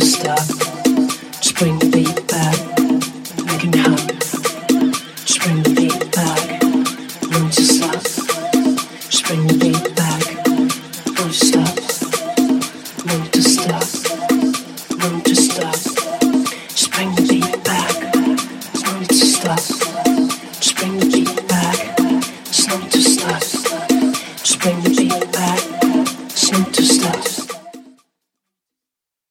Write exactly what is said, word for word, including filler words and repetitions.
stop. Just bring the beat back. I can help.